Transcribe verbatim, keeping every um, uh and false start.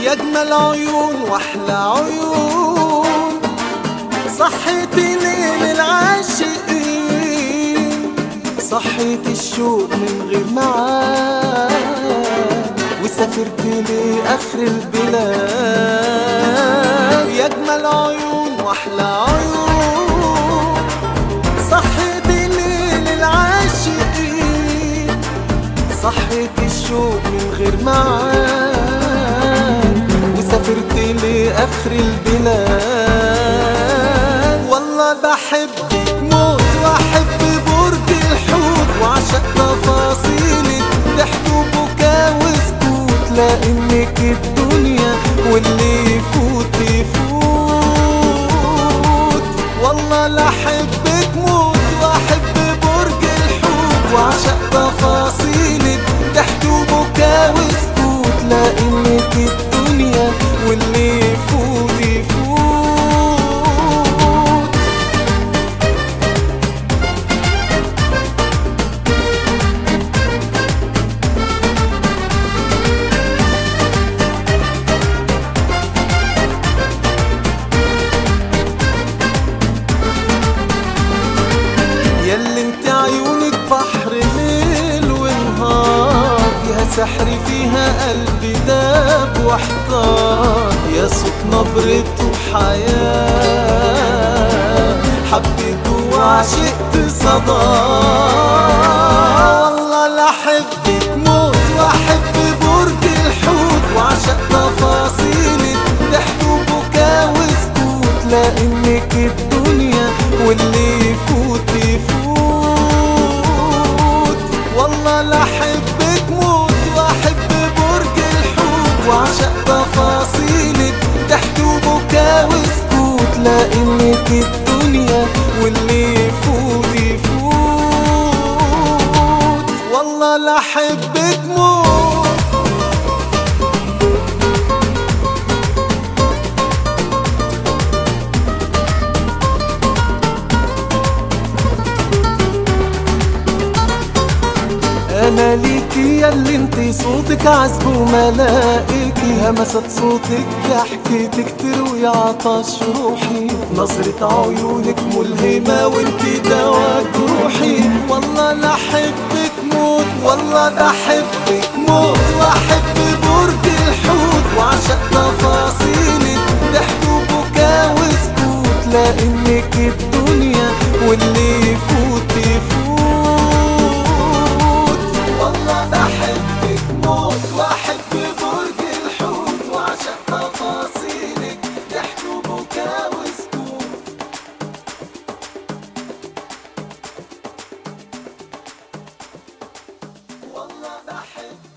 يا أجمل عيون وأحلى عيون، صحيتي ليل العاشقين، صحيتي الشوق من غير معاد، وسافرت لآخر البلاد. يا أجمل عيون وأحلى عيون، صحيتي ليل العاشقين، صحيتي الشوق من غير معاد، وسافرت لآخر البلاد. والله بحبك موت وأحب برج الحوت، وعشق تفاصيلك ضحك وبكا وسكوت، لأنك الدنيا واللي يفوت يفوت. والله لأحبك موت وأحب برج الحوت، وعشق تفاصيلك ضحك وبكا وسكوت، لأنك الدنيا واللي يفوت يفوت. ياللي انت عيونك بحر ليل ونهار، فيها سحر فيها قلبي داب واحتار، يا صوت نبرته حياة حبيته وعشقت صدى. والله لأحبك موت وأحب برج الحوت، وعشق تفاصيلك ضحك وبكا وسكوت، لأنك الدنيا واللي يفوت يفوت. والله لأحبك موت وأحب برج الحوت، وعشق تفاصيلك ضحك وبكا وسكوت، لأنك الدنيا واللي يفوت يفوت. والله لأحبك موت. أنا ليكي ياللي انتي صوتك عذب وملائكي، همسة صوتك ضحكتك تروي عطش روحي، نظرة عيونك ملهمة وانتي دوا جروحي. والله لأحبك موت والله بحبك موت، وأحب برج الحوت، وعشق تفاصيلك ضحك وبكا وسكوت، لأنك الدنيا واللي يفوت يفوت. والله بحبك موت وأحب برج الحوت، وعشق تفاصيلك ضحك وبكا وسكوت. والله بحبك